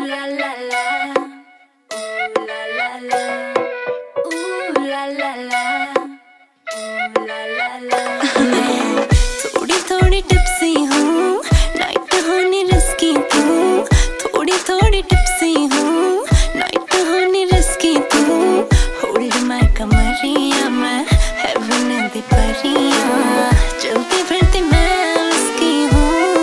la la la, ooh la la la, ooh la la la, ooh la la la। मैं थोड़ी थोड़ी tipsy हूँ, night होनी risky तू, थोड़ी थोड़ी टिप्सी हूँ, नाइट होनी रिस्की तू। होल्ड माय कमरिया मैं हेवन दी परियां, चलती फिरती मैं उसकी हूँ।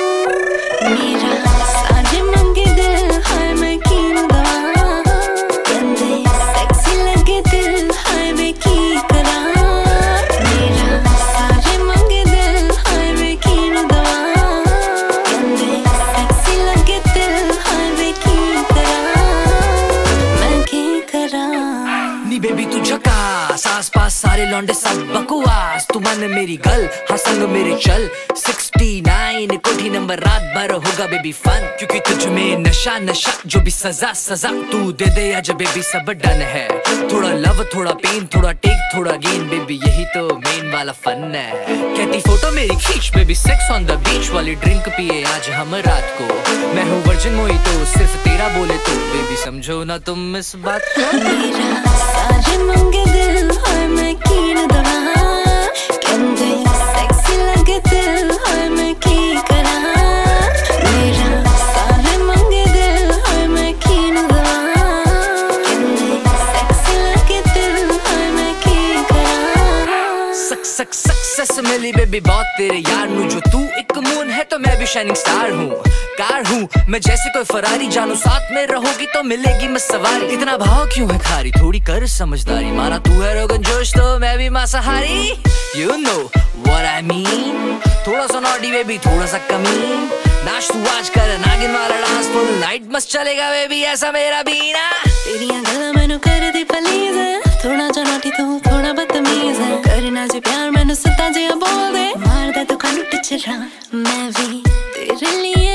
मेरा सारे मंगे दिल हाय मैं कीन दवा, गंदे सेक्सी लगे दिल हाय मैं की करा। मेरा सारे मंगे दिल हाय मैं कीन दवा, गंदे सेक्सी लगे दिल हाय मैं की करा, मैं की करा। नी बेबी तू झकास, आस पास सारे लौंडे सब बकवास, तू मन मेरी गल हाँ संग मेरे चल। 69 कोठी नंबर, रात भर होगा बेबी फन, क्योंकि तुझ में नशा नशा जो भी सजा सजा तू दे दे आज बेबी सब डन है। थोड़ा लव थोड़ा पेन, थोड़ा टेक थोड़ा गेन, बेबी यही तो मेन वाला फन है। कहती फोटो मेरी खींच baby, sex on the beach वाली ड्रिंक पिए आज हम रात को। मैं हूँ वर्जिन मोहितो, सिर्फ तेरा बोले तो बेबी समझो ना तुम इस बात को। मेरा सारे मंगे दिल हाय मैं कीन दवा, गंदे सेक्सी लगे दिल हाय मैं की करा। मेरा सारे मंगे दिल हाय मैं कीन दवा, गंदे सेक्सी लगे दिल हाय मैं की करा। सक्सेस मिली बेबी बहुत तेरे यार नू, जो तू एक मून है तो मैं भी शाइनिंग स्टार हूँ। कार हूँ मैं जैसे कोई फरारी, जानू साथ में रहोगी तो मिलेगी मैं सवारी। इतना भाव क्यों है खारी, थोड़ी कर समझदारी, माना तू है रोगन जोश तो मैं भी मांसाहारी। You know what I mean, थोड़ा सा नॉटी बेबी थोड़ा सा कमीन, नाच तू आज कर नागिन वाला डांस, फुल नाइट मस्त चलेगा बेबी ऐसा मेरा बीना। तेरियां गल्लां मैनू कर दी प्लीज, थोड़ा जा नॉटी तू थोड़ा बदतमीज है, करना जे प्यार मैनू सिद्धा जिहा बोल दे, मारदा तू कानू टिचरा मैं भी तेरे लिए